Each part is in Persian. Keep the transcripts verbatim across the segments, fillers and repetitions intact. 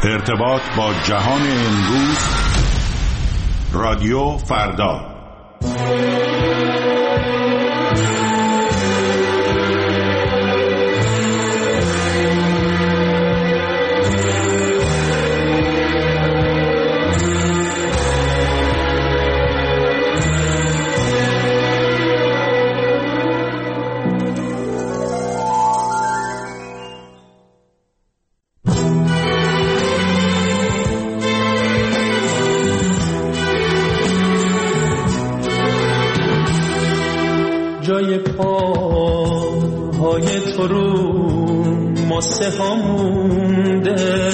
ارتباط با جهان امروز، رادیو فردا. جای پاهای تو رو ماسه ها مونده،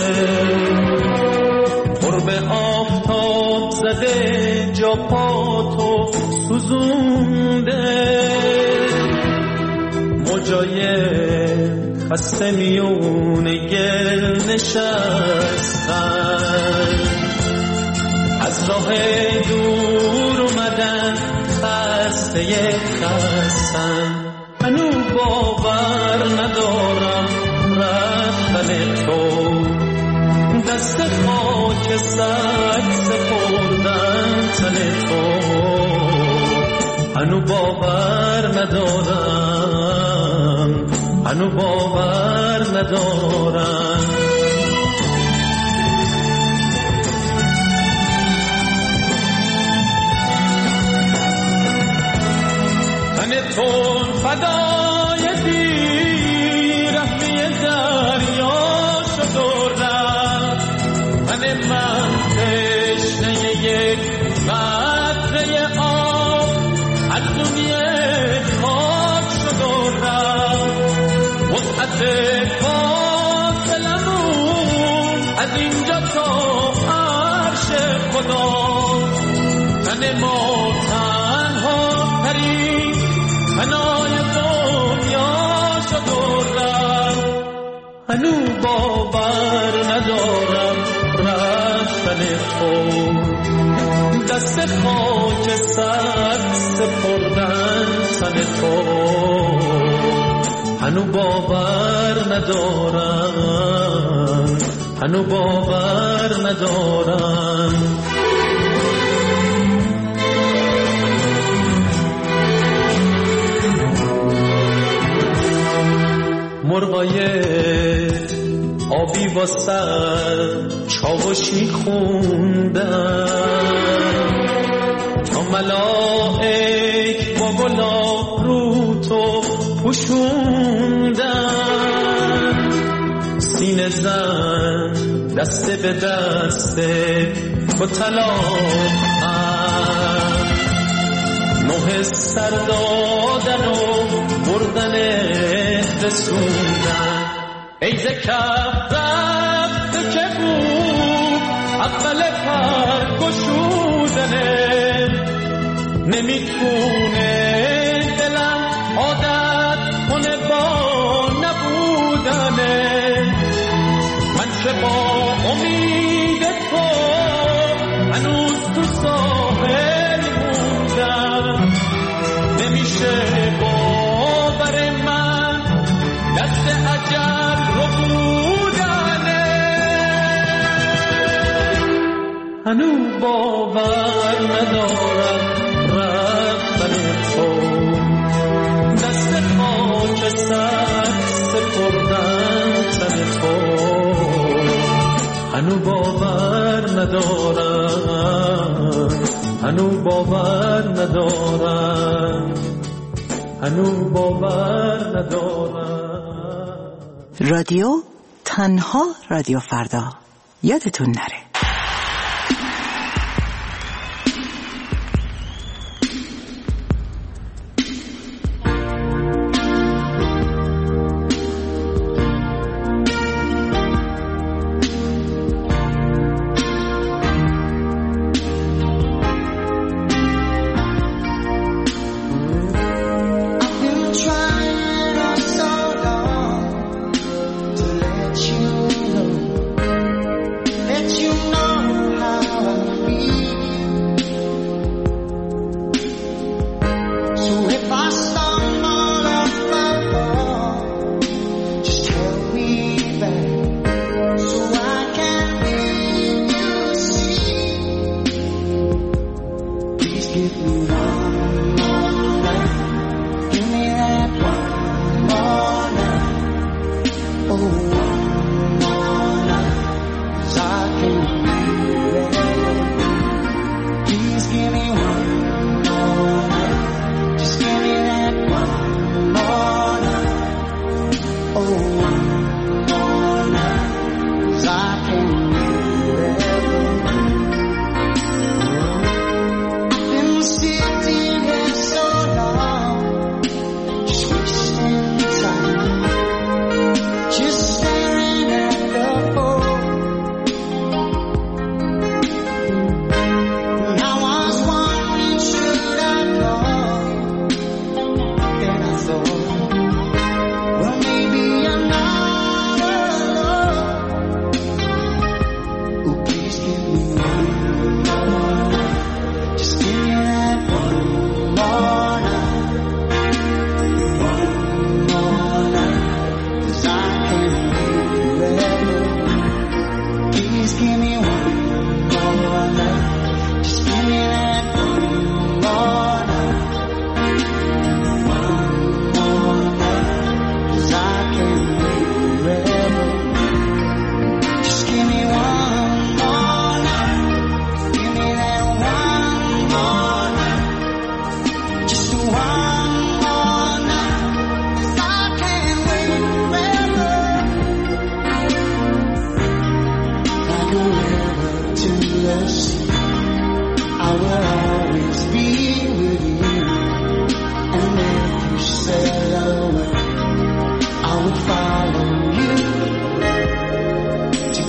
قرب آفتاب زده جا پا تو سوزونده، موجای خسته میونه گل نشستن، از راه دور اومدن خسته خستن. منو باور ندارم رفتن تو، دست خاک سگ سپردن تن تو. منو باور ندارم، منو باور ندارم. تون فدای بیرحمی دریا شدردم، من من تشنه یک قطره آب از دنیا خاک شدردم. وسعت فاصلمون از اینجا تا عرش خدا، من ما تنها ترین منای دنیا شدردم. هنو باور ندارم رفتن تو، دست خاک سر سپردن تن تو. هنو باور ندارم، هنو باور ندارم. مرغای آبی با سر چاوشی خوندن، تا ملائک با گلاب رو تو پوشوندن. سینه زن دست به دست تو طلاقن، نوح سر دادن و بردن رسوندن. ای ز کف رفته که بود اول پر گشودنه، نمیتونه دلم عادت کنه با نبودنه. من که با امید تو هنوز تو ساحل موندم، نمیشه باور من دست اجل رو بودنه. هنو باور ندارم رفتن تو، دست خاک سر سپردن تن تو. هنو باور ندارم، هنو باور ندارم، هنو باور ندارم. رادیو تنها رادیو فردا، یادتون نره. You know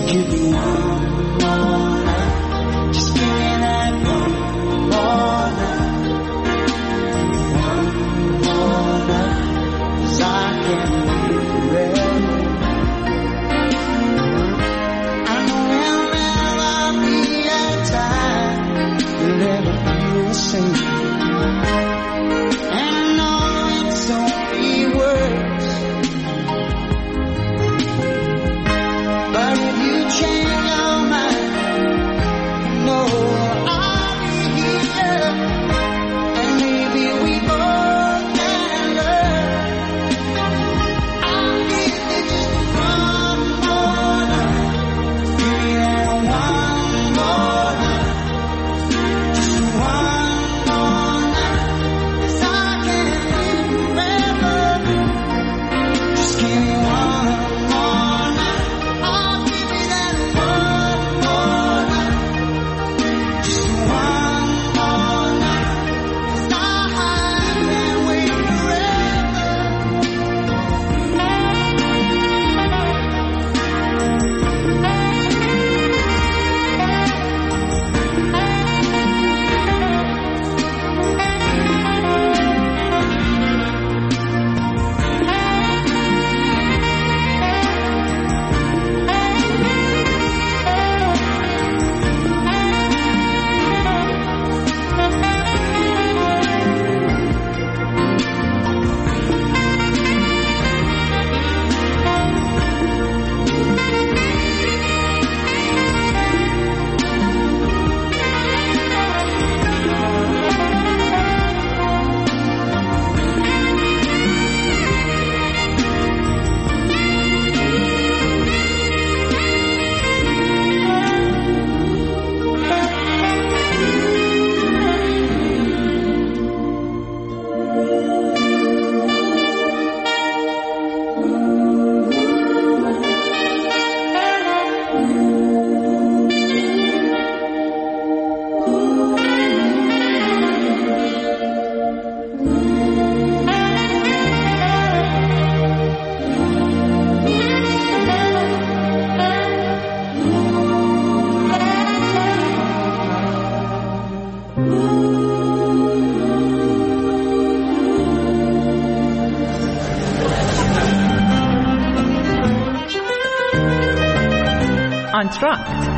آنتراکت.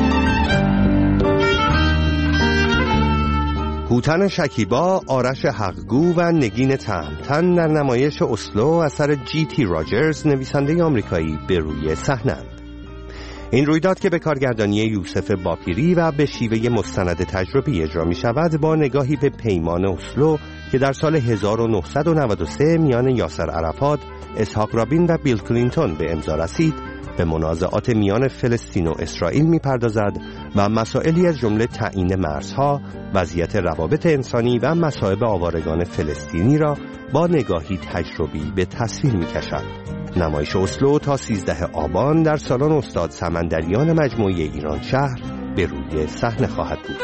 هوتن شکیبا، آرش حقگو و نگین تهمتن در نمایش اسلو اثر جی تی راجرز نویسنده آمریکایی به روی صحنه‌اند. این رویداد که به کارگردانی یوسف باپیری و به شیوه مستند تجربی اجرا می شود با نگاهی به پیمان اسلو که در سال هزار و نهصد و نود و سه میان یاسر عرفات، اسحاق رابین و بیل کلینتون به امضا رسید، به منازعات میان فلسطین و اسرائیل می پردازد و مسائلی از جمله تعیین مرزها، وضعیت روابط انسانی و مصائب آوارگان فلسطینی را با نگاهی تجربی به تصویر می کشد. نمایش اسلو تا سیزده آبان در سالن استاد سمندریان مجموعه ایران شهر به روی صحنه خواهد بود.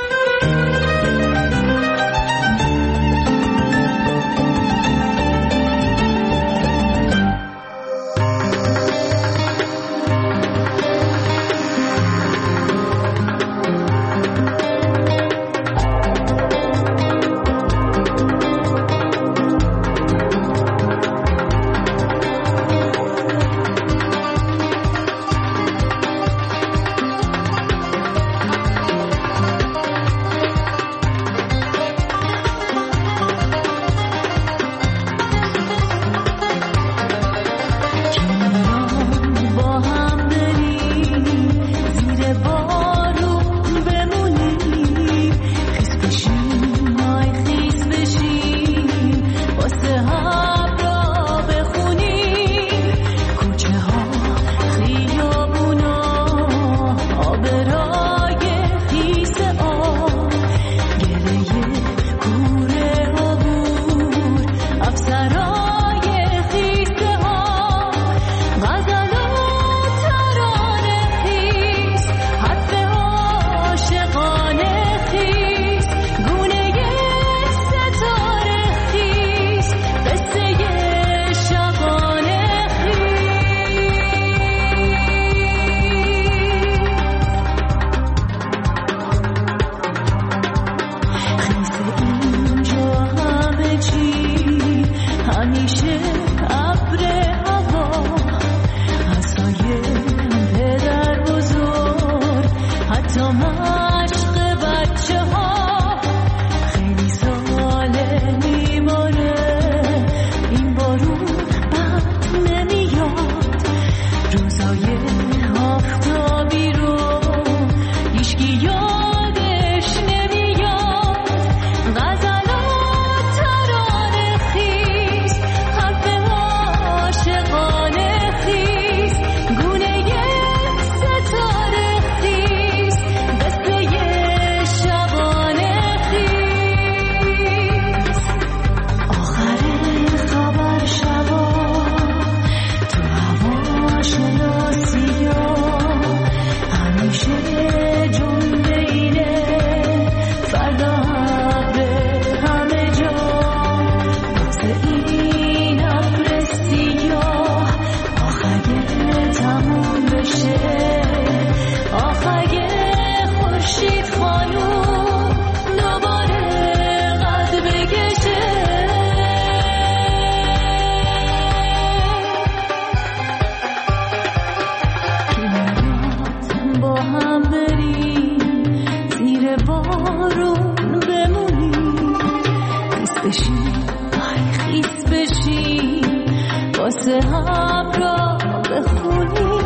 بارون بمونی، خیس بشی آی خیس بشی واسه هم را بخونی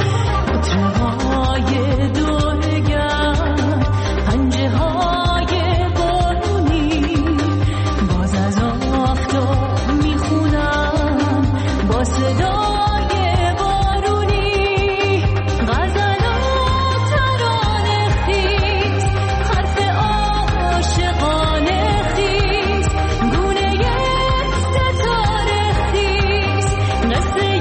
مطرهای دورگم پنجه های بارونی باز از آفتاب میخونم با صدای بارونی غزلات ترانه خیز حرف عاشقانه خیز گونه یک ستاره خیز قصه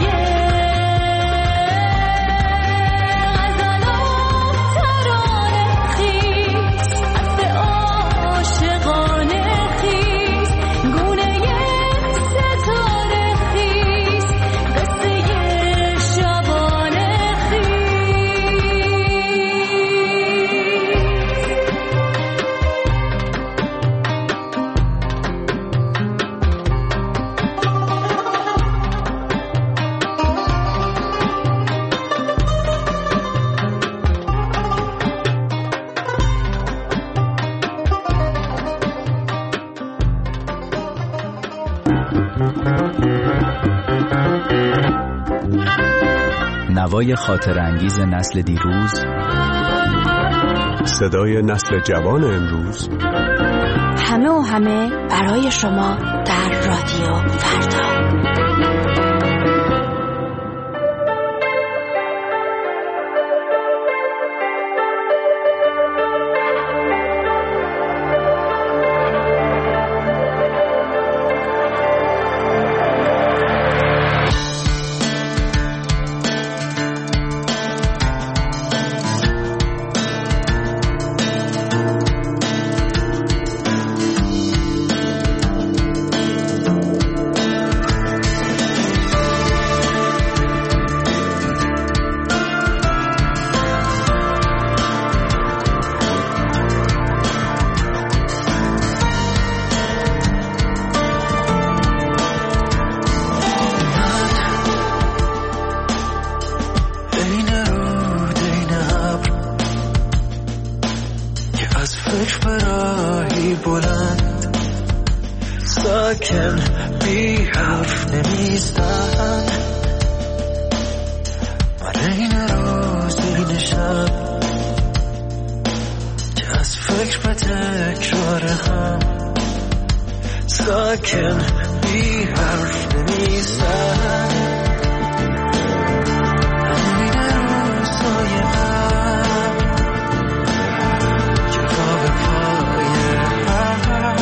غزلات ترانه خیز حرف عاشقانه خیز گونه یک ستاره خیز قصه شبانه خیز. نوای خاطر انگیز نسل دیروز، صدای نسل جوان امروز، همه و همه برای شما در رادیو فردا. ساکن بی حرف نمیستن من این روز این شب که از فکر به تکرار هم ساکن بی حرف نمیستن این روزهای هم که پا به پای هم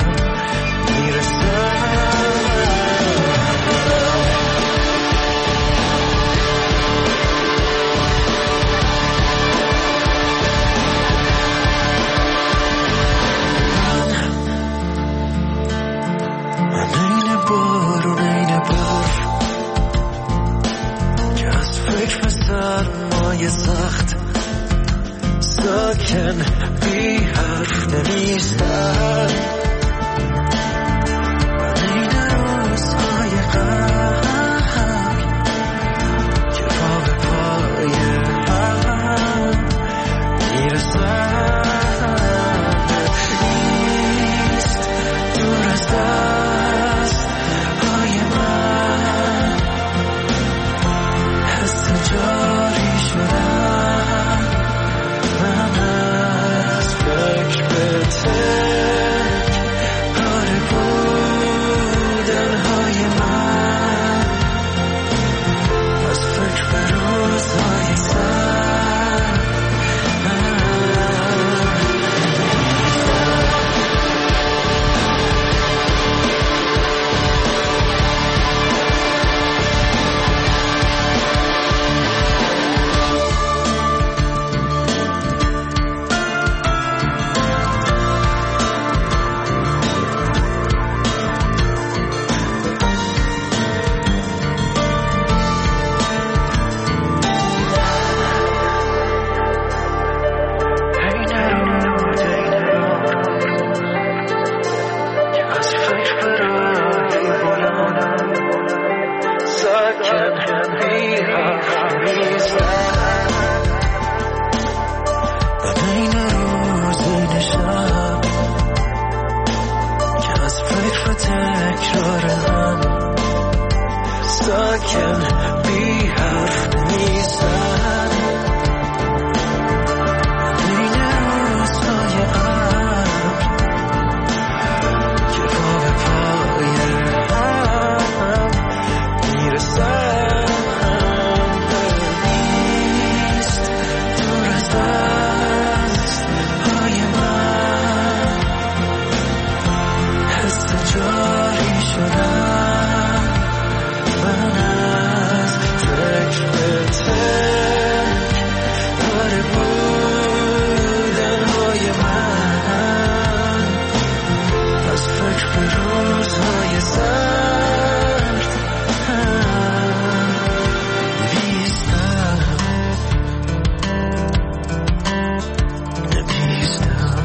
سرمایه سخت ساکن بی حرف نمیستن من این روزهای غم که پا به پای هم میرسن نیست دور از دست های من حس جاری شدن من از فکر به تک ساکن بی حرف نیستن بین روزهای ابر که پا به پای هم میرسن نیست دور از دستهای من حس جاری شدن من از فکر به تک داره بودنهای من از فکر به روزهای سرد هم نیستم نیستم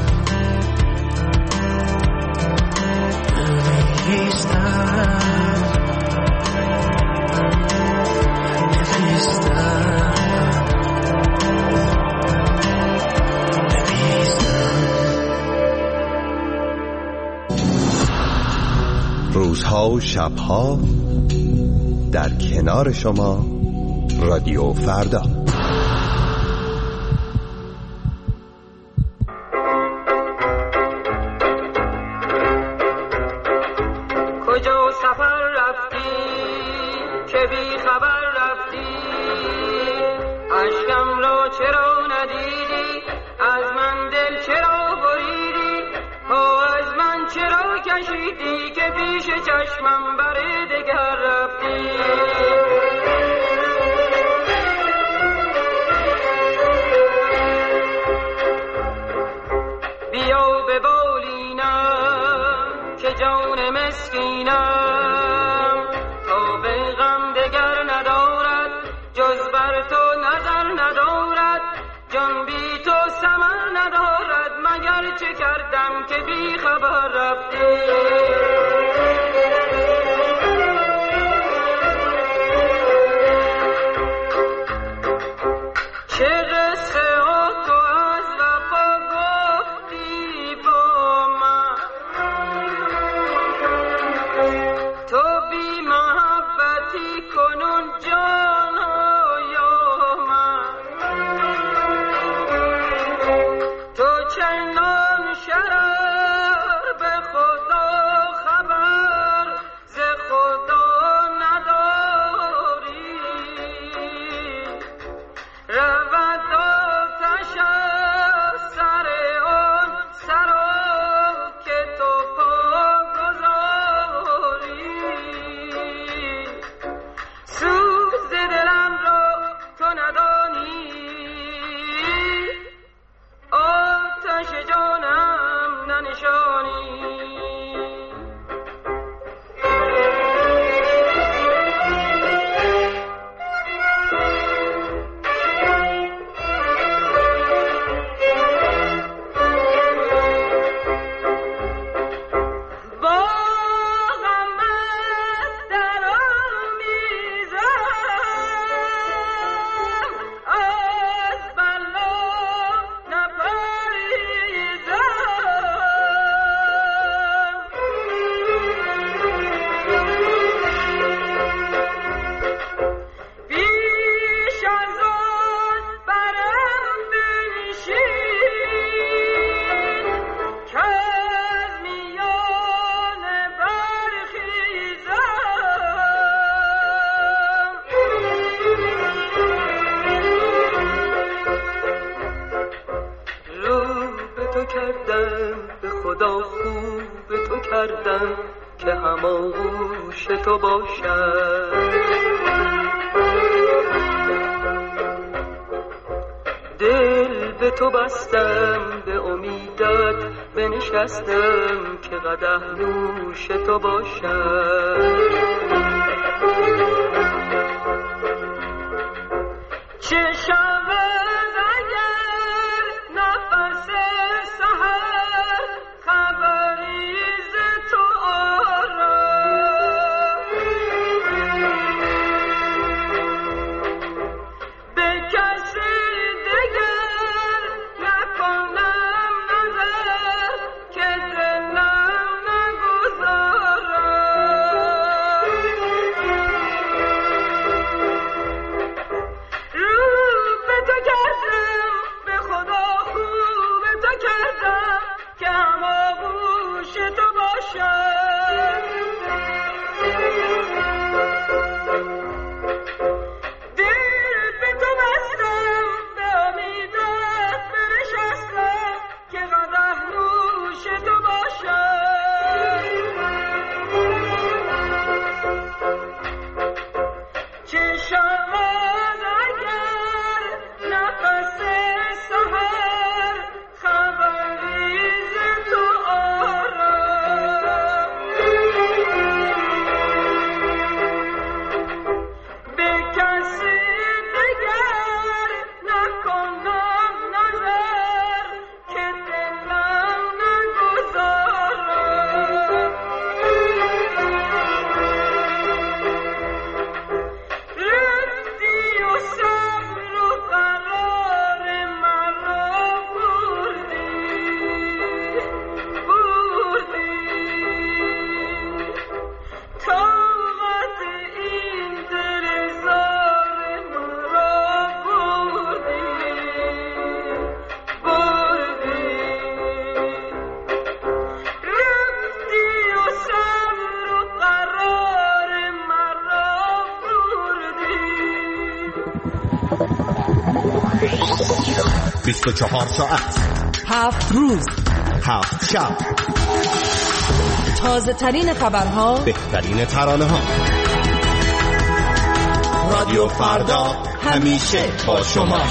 روزها و شبها در کنار شما رادیو فردا. کجا سفر رفتی که بی خبر رفتی عشقم را چرا ندیدی از من دل چرا بریدی ها از من چرا کشیدی که پیش چشمم بر دگر رفتی بیا به بالینم که جان مسکینم تا به غم دگر ندارد جز بر تو نظر ندارد جان بی تو ثمر ندارد مگر چه کردم که بی خبر رفتی چه قصه ها تو از وفا گفتی با من تو بی محبتی کنون جان یا من تو چندان شرر به خدا خبر ز خدا نداری رود آتش از سر آن سرا که تو پا گذاری سوز دلم را تو ندانی آتش جانم ننشانی با غمت در آمیزم از بلا نپریزم بیش از آن برم بنشین که از میانه برخیزم رو به تو کردم به خدا خوب به تو کردم که هماغوش تو باشم دل به تو بستم به امیدت بنشستم که قدح نوش تو باشم چه شود اگر نفس سحر خبری ز تو آرم به کسی دگر نکنم نظر که دلم نگذارم بیست و چهار ساعت، هفت روز، هفت شب، تازه ترین خبرها، بهترین ترانه ها. رادیو فردا همیشه با شما.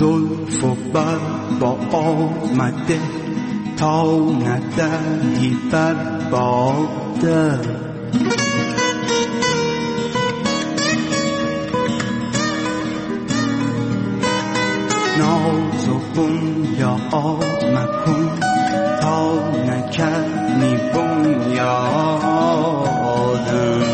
زلف و بر با آمده تا ندهی بر باده ناز و بنیاد مکن تا نکنی بنیادم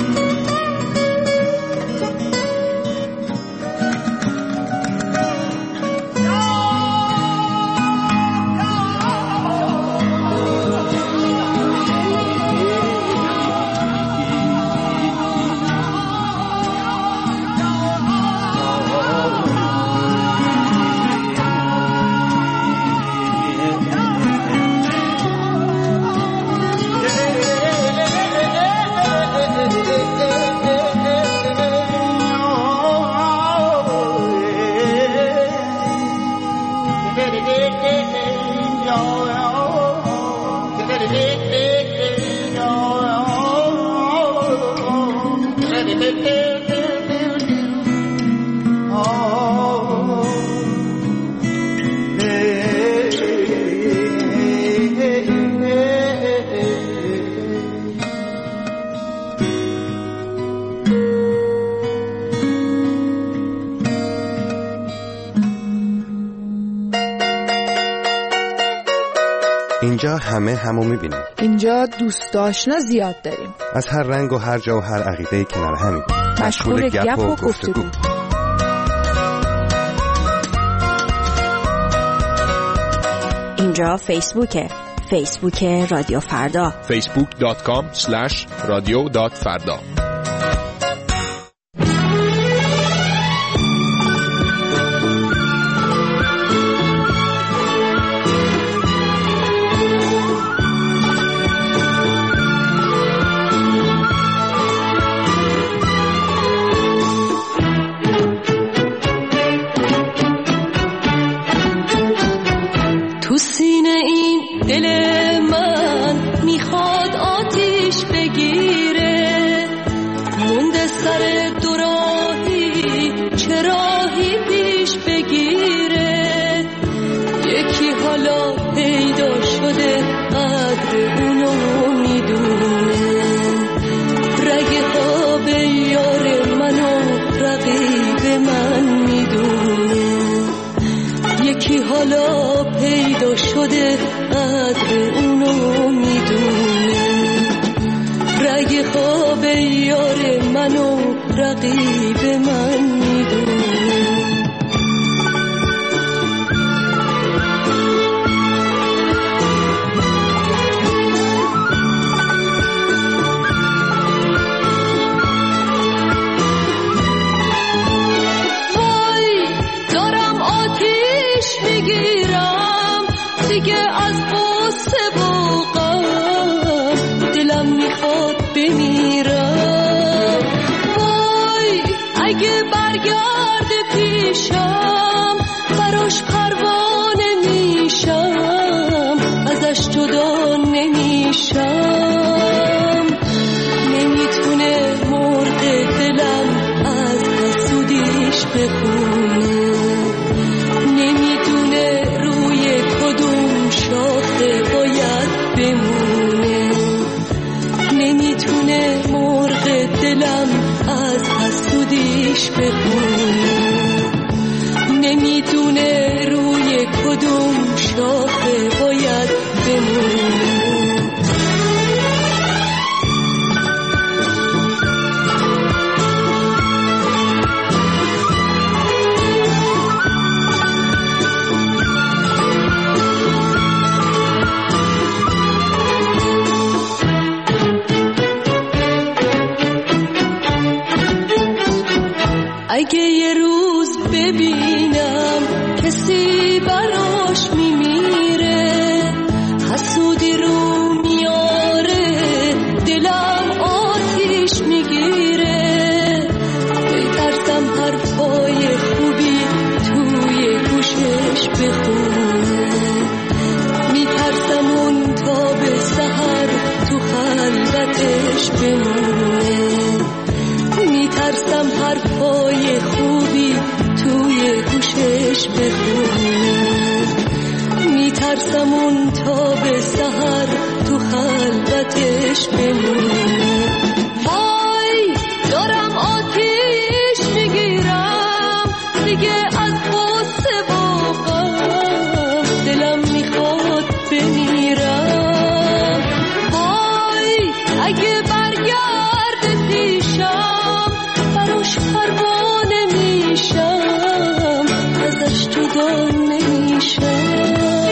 اینجا همه همو میبینیم. اینجا دوست آشنا زیاد داریم. از هر رنگ و هر جا و هر عقیده کنار همیم. مشغول گپ و گفتگو. اینجا فیسبوکه. فیسبوک رادیو فردا. فیسبوک دات کام اسلش رادیو دات فردا. حالا پیدا شده قدر اونو میدونه رگ خواب یار منو رقیب من میدونه دیگه از قصه و غم دلم میخواد بمیرم وای اگه برگرده پیشم براش پروانه میشم ازش جدا نمیشم نمیتونه مرغ دلم از حسودیش بخونه نمیدونه روی کدوم شاخه باید بمونه نمیتونه مرغ دلم از حسودیش بخونه نمیدونه روی کدوم شاخه باید بمونه خطش بخونه. میترسم اون تا به سحر تو خلوتش بمونه. وای دارم آتیش میگیرم دیگه از غصه و غم، دلم میخواد بمیرم. وای اگه برگرد پیشم براش پروانه میشم، ازش جدا نمیشم.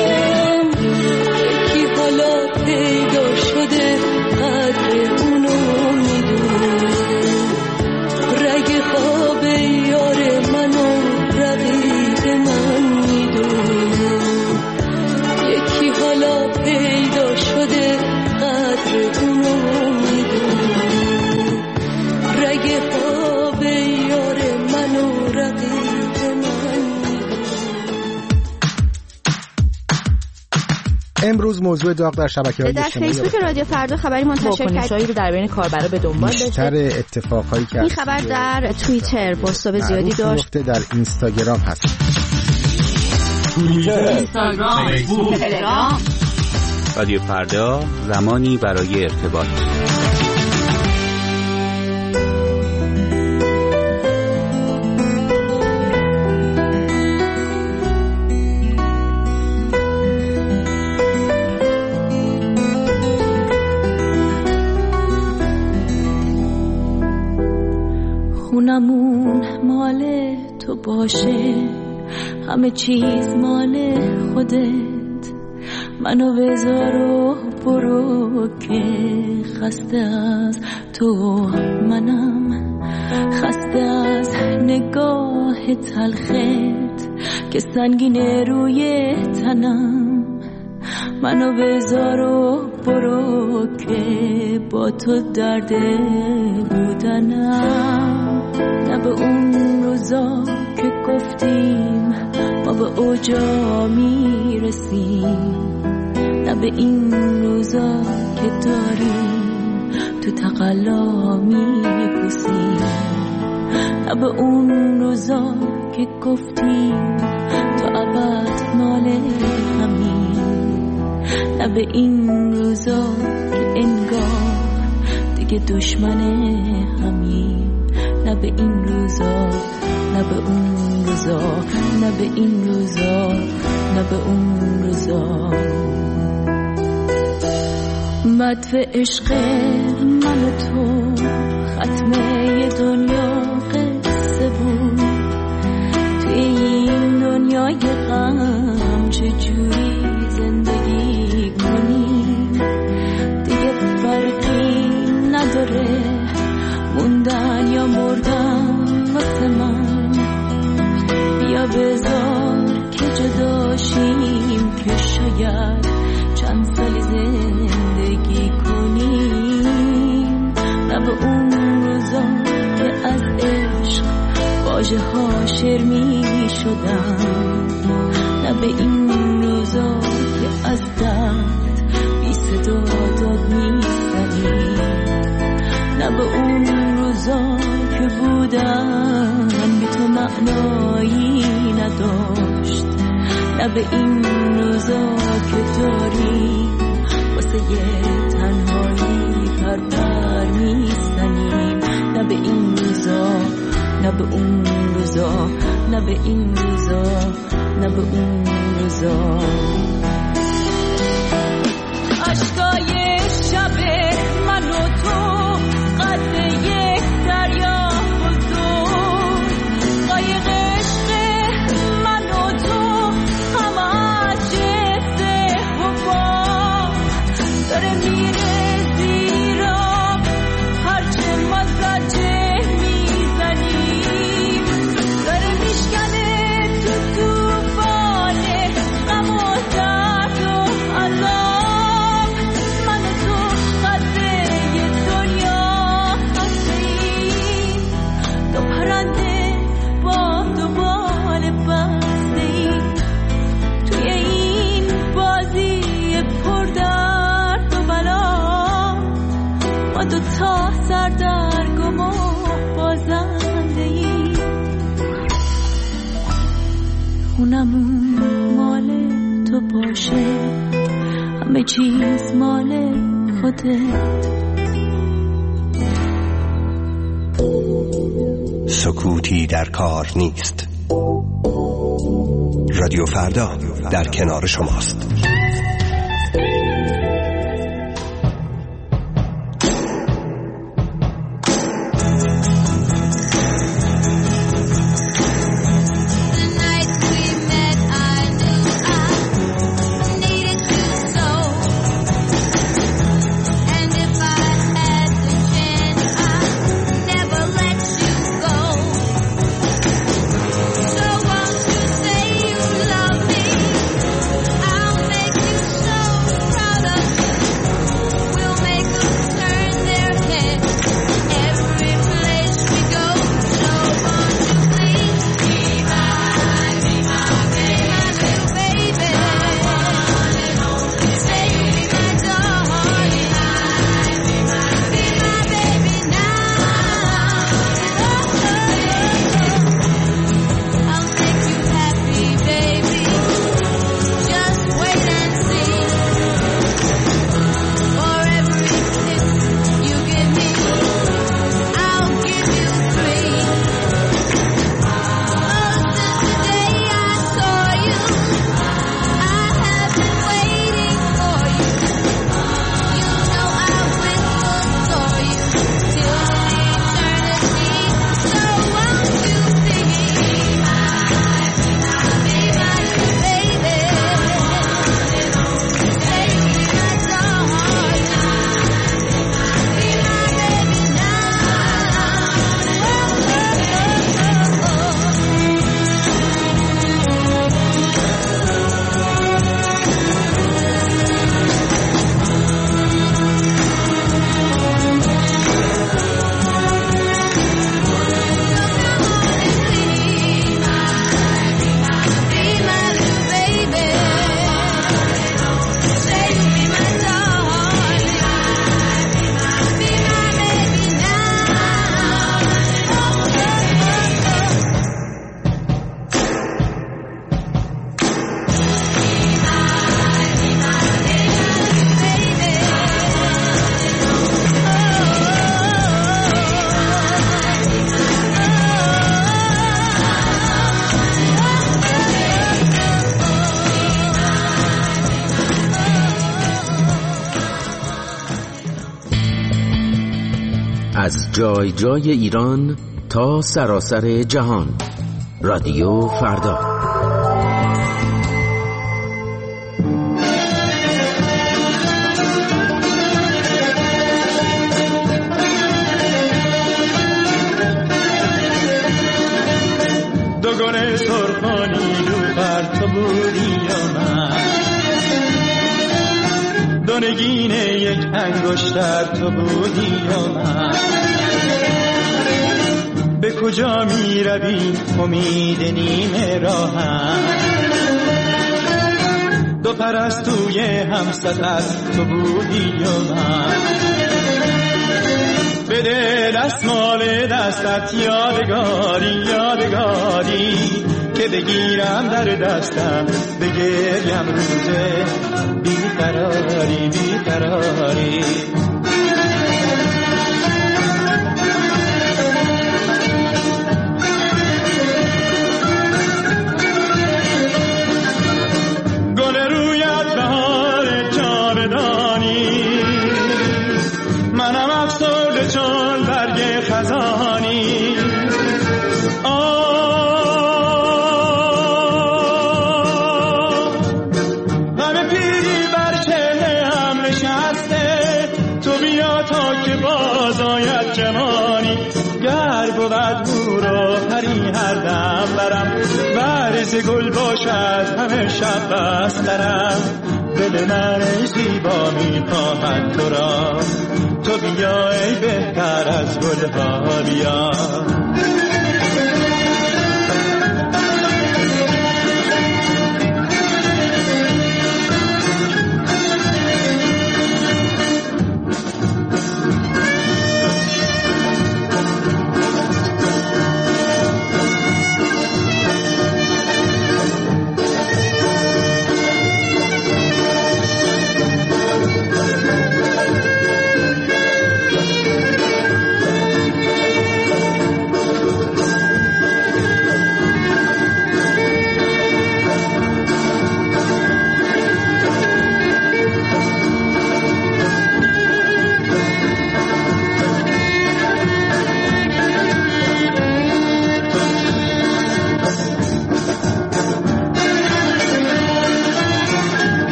یکی حالا پیدا شده قدر اونو میدونه، رگ خواب یار منو رقیب من میدونه. یکی حالا پیدا شده قدر اونو میدونه، رگ خواب یار منو رقیب من میدونه. امروز موضوع داغ در شبکه‌های اجتماعی در فیسبوک رادیو فردا خبری منتشر کرد رو در بین کاربرا به دنبال داشته. بیشتر اتفاقایی که این خبر در توییتر پست‌های زیادی داشت، در اینستاگرام هست. توییتر، اینستاگرام، فیسبوک، تلگرام. رادیو فردا، زمانی برای ارتباط. خونمون مال تو باشه، همه چیز مال خودت، منو بذار و برو که خسته از تو منم، خسته از نگاه تلخت که سنگینه روی تنم. منو بذار و برو که با تو درد بودنم، نه به اون روزا که گفتیم ما به اوجا میرسیم، نه به این روزا که داریم تو تقلا میپوسیم، نه به اون روزا که گفتیم تو ابد مال همین، نه به این روزا که انگار دیگه دشمن همین، نه به این روزا، نه به اون روزا، نه به این روزا، نه به اون روزا. مدفع عشق من و تو ختمه دنیا قصه بود، توی این دنیای غم چجوری زندگی کنیم، دیگه فرقی نداره موندن یا مردن واسه من. بیا بذار که جداشیم که شاید چند سالی زندگی کنیم، نه به اون روزا که از عشق واژه ها شعر می شدن، نه به این روزا که از درد بی صدا داد می زنیم، نه به اون روزا که بودن بی تو معنایی نداشت، نه به این روزا که داریم واسه یه تنهایی پرپر میزنیم، نه به این روزا، نه به اون روزا، نه به این روزا، نه به اون روزا. عشقای شب من و تو قد یک دریا بزرگ، قایق عشق من و تو همه جسته و با داره میره زیرا، هرچه ما زجه میزنیم داره میشکنه تو توفانه غم و درد و عذاب. من و تو قد یک دنیا قد خونمون مال تو باشه، همه چیز مال خودت. سکوتی در کار نیست. رادیو فردا در کنار شماست. از جای جای ایران تا سراسر جهان، رادیو فردا. دو گل سرخانی رو بر تو بودی یا من، دو نگین یک انگشتر تو بودی یا من. به کجا می روی امید نیمه راهم، دو پرستوی همسطر تو بودی یا من. بده دستمال دستت یادگاری یادگاری که بگیرم در دستم بگریم روزه بیقراری بیقراری. گل رویت بهار جاودانی، منم افسرده چون برگ خزانی. غم پیری بر چهره هم نشسته، تو بیا تا که باز آید جوانی. گر بود رو پری هر دم برم، برز گل باشد همه شب بسترم. دل من ای زیبا می خواهد تو را، تو بیا ای بهتر از گلها بیا.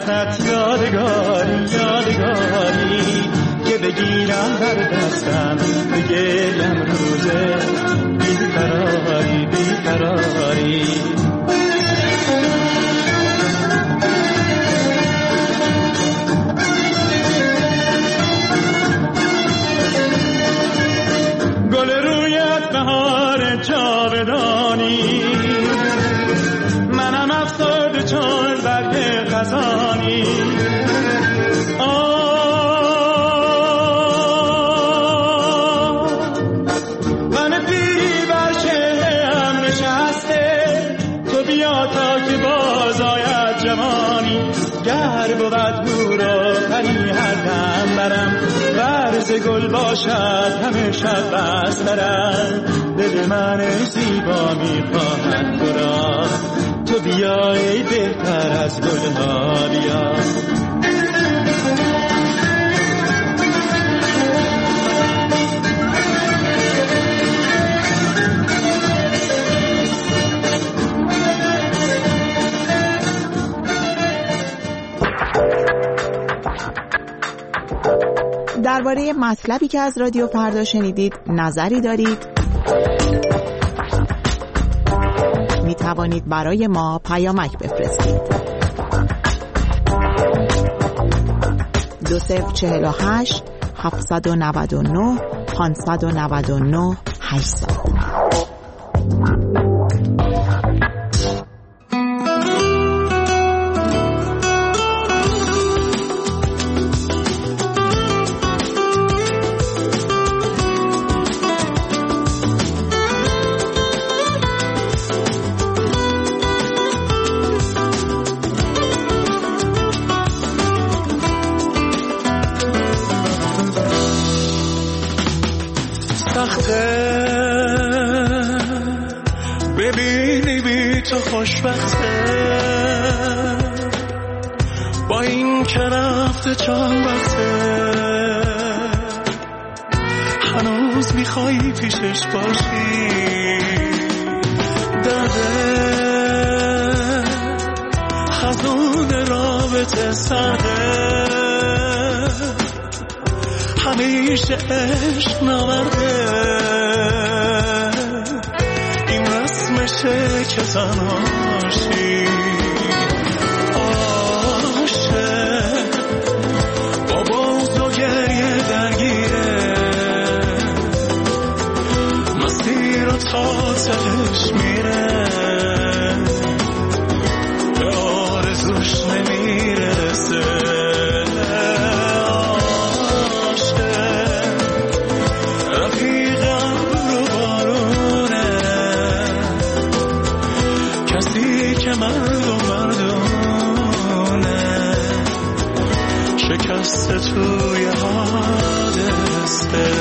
وسط یادگاری یادگاری که بگیرم بر دستم بگیرم روزه بیقراری بیقراری گل رویت بهار جاودانی منم افسرده چون برگ خزانی من پیری بر شهرم نشسته تو بیا تا که باز آید جوانی گر بود هورا پری هر دم برم ورز گل باشد همه شب بسترم دل من زیبا میخواهد تو را تو بیای بهتر از گلها بیا درباره مطلبی که از رادیو فردا شنیدید نظری دارید؟ می توانید برای ما پیامک بفرستید. دو صفر چهل و هشت هفتصد و نود و نه پانصد و نود و نه هشتصد. ببینی بی تو خوشبخته با این که رفته چند وقته هنوز میخوایی پیشش باشی درده خزون رابطه سرده همیشه عشق نورده این رسمشه که تنهاشی عاشق با بغض و گریه درگیره مسیر رو تا تهش میره به آرزوش نمیرسه مردم مردونه شکسته توی حادثه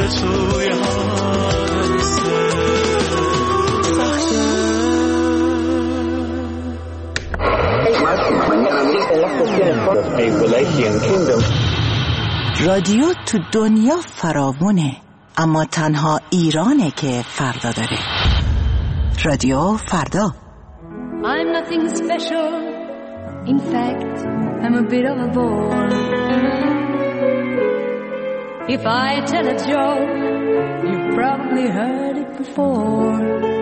توی حادثه رادیو تو دنیا فراوونه، اما تنها ایرانه که فردا داره. رادیو فردا. I'm nothing special. In fact, I'm a bit of a bore. If I tell a joke, you've probably heard it before.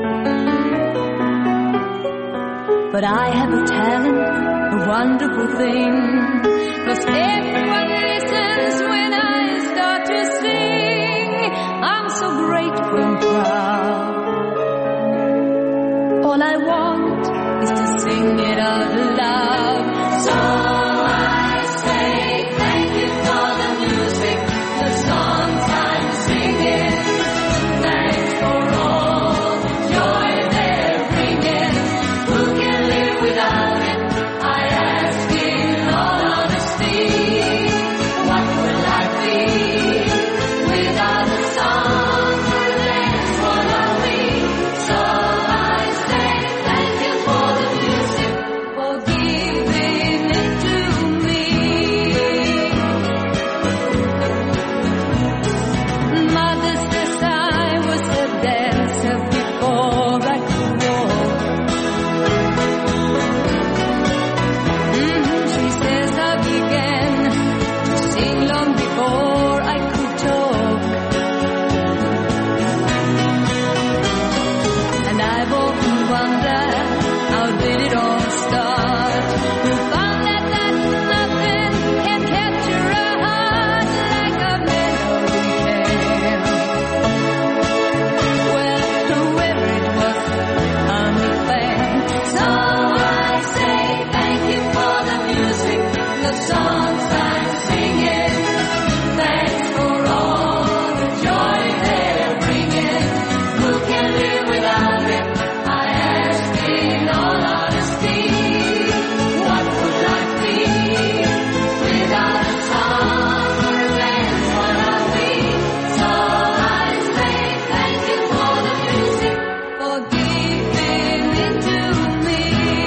But I have a talent, a wonderful thing, 'cause everyone listens when I start to sing. I'm so grateful and proud. All I want is to sing it out loud. So I say thank you for the music, the songs I'm singing. Thanks for all the joy they're bringing. Who can live without it? I ask in all honesty. What will life be without the song? That's what are we? So I say thank you for the music, for giving it to me. Mother says I was a dancer before I could walk. Mm, she says I began to sing long before I could talk. And I've often wondered, how did it all start? Who found that that nothing can capture a heart like a melody can? Well, whoever it was, I'm a fan. So I say thank you for the music, the songs I'm singing. Thanks for all the joy they're bringing. Who can live without it? I ask in all honesty. What would life be without a song or a dance? What are we? So I say thank you for the music, for giving it to me.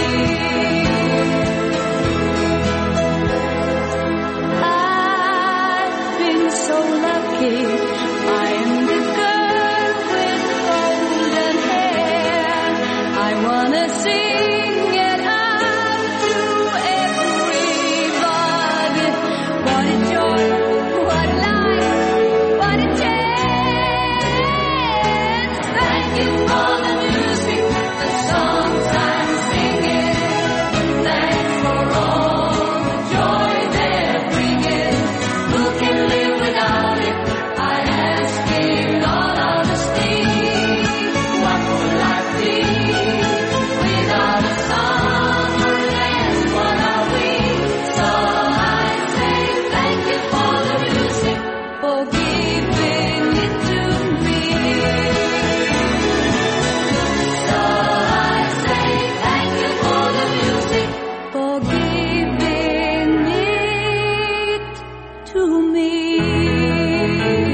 I've been so lucky. I'm the girl with golden hair. I wanna sing it out to everybody. What a joy, what a life, what a chance. Thank you for the music, the songs I'm singing. Thanks for all the joy they're bringing. Who can live without it? I ask in all honesty. What would life be without a song or a dance? What are we? So I say thank you for the music, for giving it to me. So I say thank you for the music, for giving it to me.